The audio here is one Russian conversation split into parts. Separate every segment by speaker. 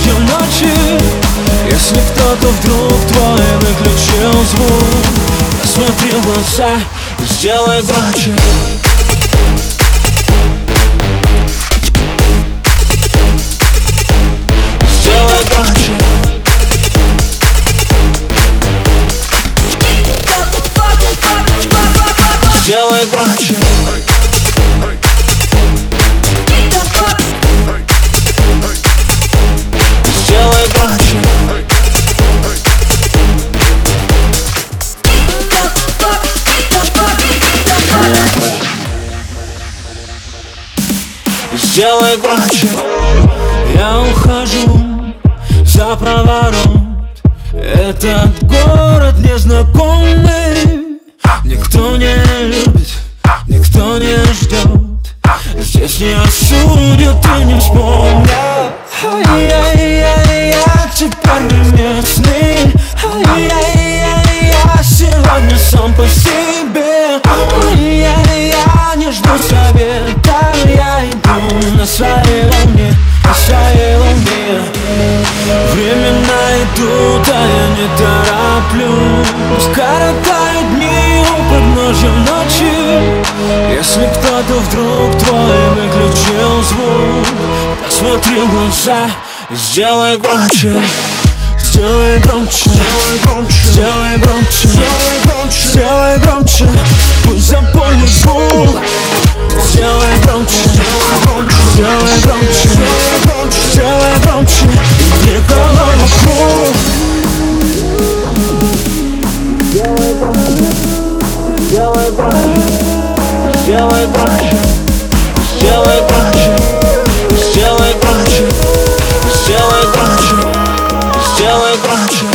Speaker 1: подножьем ночи. Если кто-то вдруг твой выключил звук, посмотри в глаза и сделай громче. Сделай громче. Сделай громче. Сделай громче. Сделай громче. Я ухожу за проворот. Этот город незнакомый. Никто не любит, никто не ждет. Здесь не осудят и не вспомнят. Ай-яй-яй-я, теперь не местный. Ай-яй-яй-я, сегодня сам по себе. Ай-яй-я, не жду совета. Я иду на своей волне, на своей волне. Времена идут, а я не тороплюсь. Коротаю дни у подножья ночи. Если кто-то вдруг твой выключил звук, посмотри в глаза и сделай громче. Сделай громче. Сделай громче. Сделай громче. Пусть запомнит звук. Сделай громче. Сделай громче. Сделай громче. И никого вокруг. Сделай громче. Сделай громче. Сделай громче. Сделай громче. Сделай громче. Сделай громче. Сделай громче.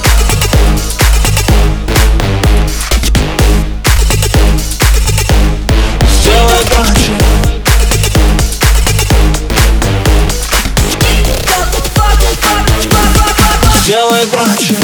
Speaker 1: Сделай громче. Сделай громче.